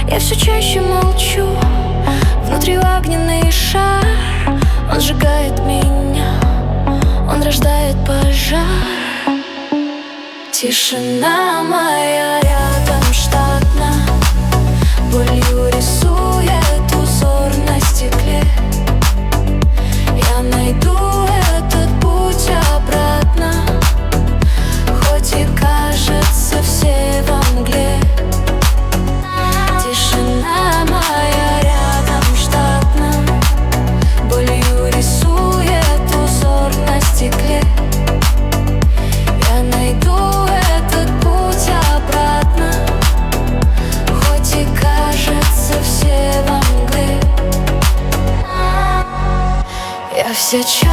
Я все чаще молчу. Внутри огненный шар. Он сжигает меня, он рождает пожар. Тишина моя рядом штатно, болью рисует узор на стекле. Я найду этот путь обратно, хоть и кажется все во мгле. Тишина моя рядом штатно, болью рисует узор на стекле. Я найду этот путь обратно, хоть и кажется все во мгле. Я все